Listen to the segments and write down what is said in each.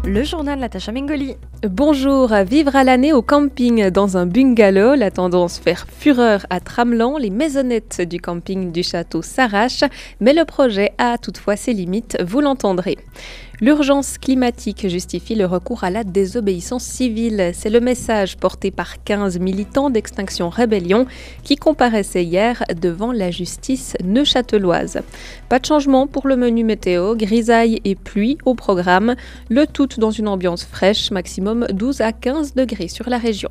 Le journal Natacha Mengoli. Bonjour, vivre à l'année au camping dans un bungalow, la tendance faire fureur à Tramelan, les maisonnettes du camping du château s'arrachent, mais le projet a toutefois ses limites, vous l'entendrez. L'urgence climatique justifie le recours à la désobéissance civile. C'est le message porté par 15 militants d'Extinction Rébellion qui comparaissaient hier devant la justice neuchâteloise. Pas de changement pour le menu météo, grisaille et pluie au programme, le tout dans une ambiance fraîche, maximum 12 à 15 degrés sur la région.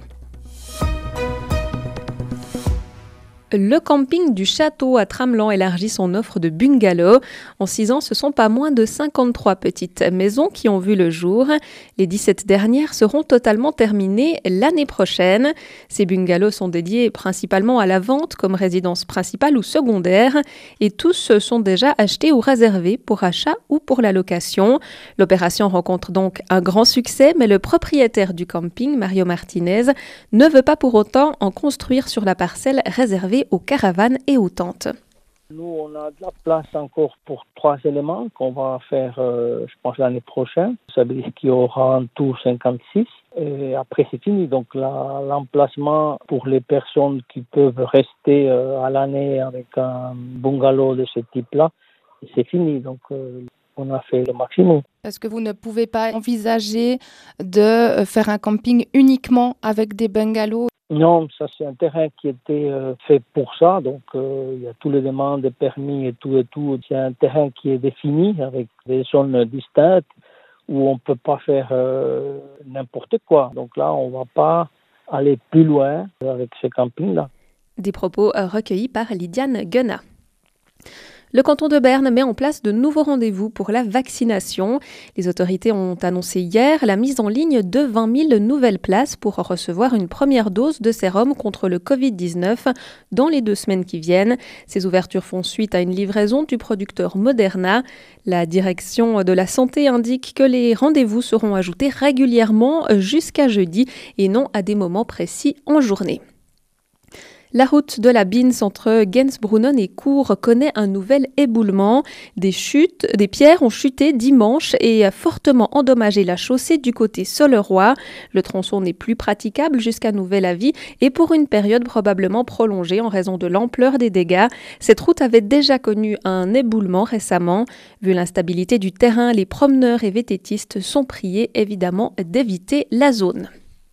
Le camping du château à Tramelan élargit son offre de bungalows. En 6 ans, ce sont pas moins de 53 petites maisons qui ont vu le jour. Les 17 dernières seront totalement terminées l'année prochaine. Ces bungalows sont dédiés principalement à la vente comme résidence principale ou secondaire et tous sont déjà achetés ou réservés pour achat ou pour la location. L'opération rencontre donc un grand succès, mais le propriétaire du camping, Mario Martinez, ne veut pas pour autant en construire sur la parcelle réservée aux caravanes et aux tentes. Nous, on a de la place encore pour 3 éléments qu'on va faire, je pense, l'année prochaine. Ça veut dire qu'il y aura en tout 56. Et après, c'est fini. Donc, l'emplacement pour les personnes qui peuvent rester à l'année avec un bungalow de ce type-là, c'est fini. Donc, on a fait le maximum. Est-ce que vous ne pouvez pas envisager de faire un camping uniquement avec des bungalows ? Non, ça c'est un terrain qui était fait pour ça, donc il y a tous les demandes de permis et tout. C'est un terrain qui est défini avec des zones distinctes où on ne peut pas faire n'importe quoi. Donc là, on ne va pas aller plus loin avec ce camping-là. Des propos recueillis par Lydiane Guenat. Le canton de Berne met en place de nouveaux rendez-vous pour la vaccination. Les autorités ont annoncé hier la mise en ligne de 20 000 nouvelles places pour recevoir une première dose de sérum contre le Covid-19 dans les 2 semaines qui viennent. Ces ouvertures font suite à une livraison du producteur Moderna. La direction de la santé indique que les rendez-vous seront ajoutés régulièrement jusqu'à jeudi et non à des moments précis en journée. La route de la Binz entre Gainsbrunnen et Cours connaît un nouvel éboulement. Des pierres ont chuté dimanche et fortement endommagé la chaussée du côté Soleroy. Le tronçon n'est plus praticable jusqu'à nouvel avis et pour une période probablement prolongée en raison de l'ampleur des dégâts. Cette route avait déjà connu un éboulement récemment. Vu l'instabilité du terrain, les promeneurs et vététistes sont priés évidemment d'éviter la zone.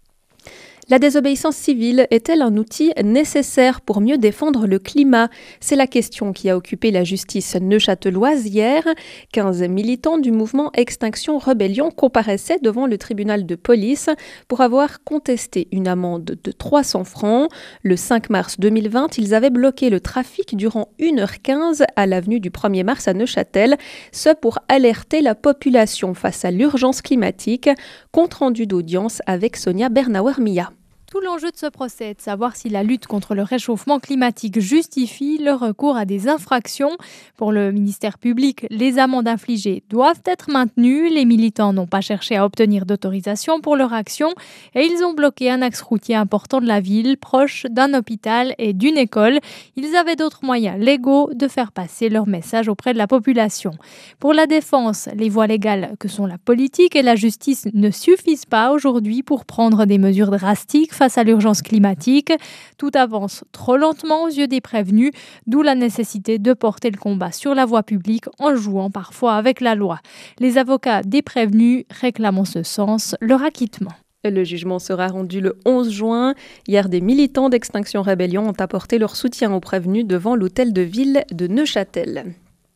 La désobéissance civile est-elle un outil nécessaire pour mieux défendre le climat ? C'est la question qui a occupé la justice neuchâteloise hier. 15 militants du mouvement Extinction Rébellion comparaissaient devant le tribunal de police pour avoir contesté une amende de 300 francs. Le 5 mars 2020, ils avaient bloqué le trafic durant 1h15 à l'avenue du 1er mars à Neuchâtel, ce pour alerter la population face à l'urgence climatique. Compte rendu d'audience avec Sonia Bernauer-Mia. Tout l'enjeu de ce procès est de savoir si la lutte contre le réchauffement climatique justifie le recours à des infractions. Pour le ministère public, les amendes infligées doivent être maintenues. Les militants n'ont pas cherché à obtenir d'autorisation pour leur action et ils ont bloqué un axe routier important de la ville, proche d'un hôpital et d'une école. Ils avaient d'autres moyens légaux de faire passer leur message auprès de la population. Pour la défense, les voies légales que sont la politique et la justice ne suffisent pas aujourd'hui pour prendre des mesures drastiques face à l'urgence climatique. Tout avance trop lentement aux yeux des prévenus, d'où la nécessité de porter le combat sur la voie publique en jouant parfois avec la loi. Les avocats des prévenus réclament en ce sens leur acquittement. Le jugement sera rendu le 11 juin. Hier, des militants d'Extinction Rébellion ont apporté leur soutien aux prévenus devant l'hôtel de ville de Neuchâtel.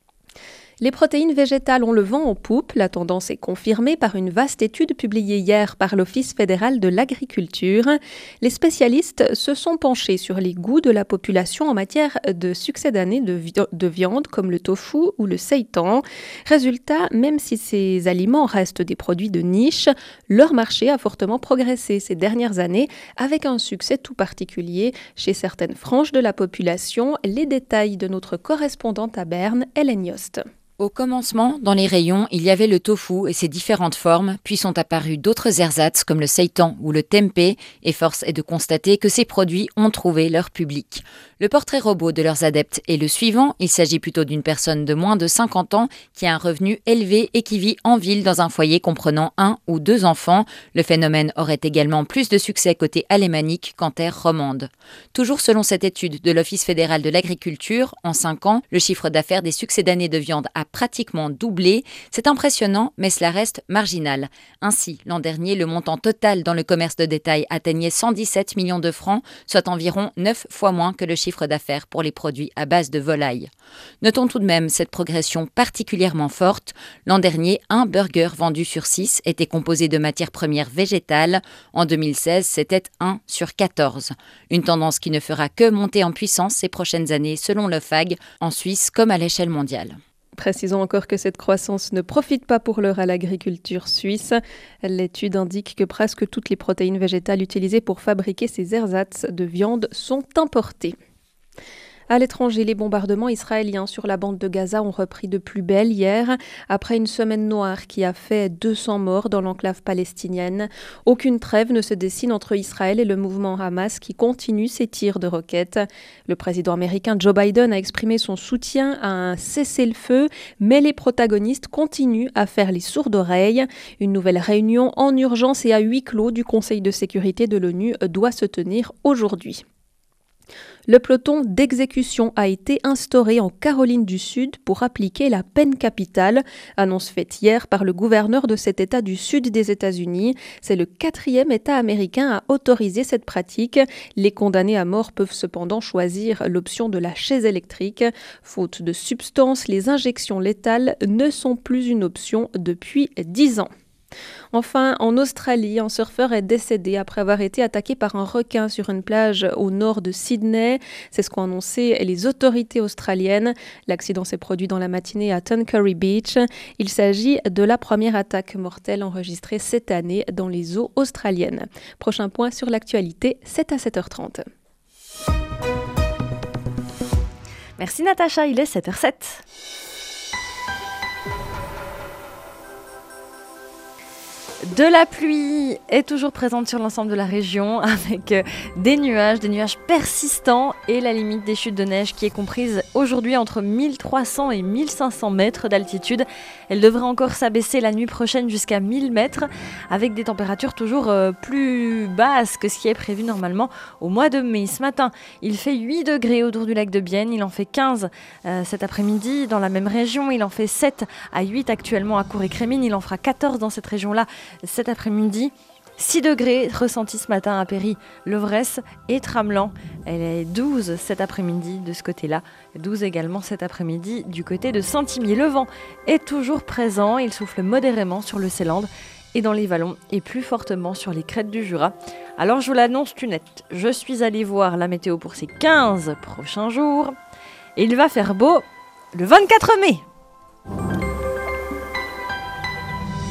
Les protéines végétales ont le vent en poupe. La tendance est confirmée par une vaste étude publiée hier par l'Office fédéral de l'agriculture. Les spécialistes se sont penchés sur les goûts de la population en matière de succédanés de viande comme le tofu ou le seitan. Résultat, même si ces aliments restent des produits de niche, leur marché a fortement progressé ces dernières années avec un succès tout particulier chez certaines franges de la population. Les détails de notre correspondante à Berne, Hélène Yost. Au commencement, dans les rayons, il y avait le tofu et ses différentes formes, puis sont apparus d'autres ersatz comme le seitan ou le tempeh, et force est de constater que ces produits ont trouvé leur public. Le portrait robot de leurs adeptes est le suivant. Il s'agit plutôt d'une personne de moins de 50 ans qui a un revenu élevé et qui vit en ville dans un foyer comprenant 1 ou 2 enfants. Le phénomène aurait également plus de succès côté alémanique qu'en terre romande. Toujours selon cette étude de l'Office fédéral de l'agriculture, en 5 ans, le chiffre d'affaires des succédanés de viande a pratiquement doublé. C'est impressionnant, mais cela reste marginal. Ainsi, l'an dernier, le montant total dans le commerce de détail atteignait 117 millions de francs, soit environ 9 fois moins que le chiffre d'affaires pour les produits à base de volaille. Notons tout de même cette progression particulièrement forte. L'an dernier, un burger vendu sur 6 était composé de matières premières végétales. En 2016, c'était 1 sur 14. Une tendance qui ne fera que monter en puissance ces prochaines années selon l'OFAG, en Suisse comme à l'échelle mondiale. Précisons encore que cette croissance ne profite pas pour l'heure à l'agriculture suisse. L'étude indique que presque toutes les protéines végétales utilisées pour fabriquer ces ersatz de viande sont importées. À l'étranger, les bombardements israéliens sur la bande de Gaza ont repris de plus belle hier, après une semaine noire qui a fait 200 morts dans l'enclave palestinienne. Aucune trêve ne se dessine entre Israël et le mouvement Hamas qui continue ses tirs de roquettes. Le président américain Joe Biden a exprimé son soutien à un cessez-le-feu, mais les protagonistes continuent à faire les sourdes oreilles. Une nouvelle réunion en urgence et à huis clos du Conseil de sécurité de l'ONU doit se tenir aujourd'hui. Le peloton d'exécution a été instauré en Caroline du Sud pour appliquer la peine capitale, annonce faite hier par le gouverneur de cet État du Sud des États-Unis. C'est le 4e État américain à autoriser cette pratique. Les condamnés à mort peuvent cependant choisir l'option de la chaise électrique. Faute de substance, les injections létales ne sont plus une option depuis 10 ans. Enfin, en Australie, un surfeur est décédé après avoir été attaqué par un requin sur une plage au nord de Sydney. C'est ce qu'ont annoncé les autorités australiennes. L'accident s'est produit dans la matinée à Tuncurry Beach. Il s'agit de la première attaque mortelle enregistrée cette année dans les eaux australiennes. Prochain point sur l'actualité, c'est à 7h30. Merci Natacha, il est 7h07. De la pluie est toujours présente sur l'ensemble de la région avec des nuages persistants et la limite des chutes de neige qui est comprise aujourd'hui entre 1300 et 1500 mètres d'altitude. Elle devrait encore s'abaisser la nuit prochaine jusqu'à 1000 mètres avec des températures toujours plus basses que ce qui est prévu normalement au mois de mai. Ce matin, il fait 8 degrés autour du lac de Bienne, il en fait 15 cet après-midi dans la même région, il en fait 7 à 8 actuellement à Cour-et-Crémine, il en fera 14 dans cette région-là cet après-midi. 6 degrés ressentis ce matin à Péry, Levresse et Tramelan. Elle est 12 cet après-midi de ce côté-là, 12 également cet après-midi du côté de Saint-Imier. Le vent est toujours présent, il souffle modérément sur le Célande et dans les vallons et plus fortement sur les crêtes du Jura. Alors je vous l'annonce tout net, je suis allée voir la météo pour ces 15 prochains jours et il va faire beau le 24 mai.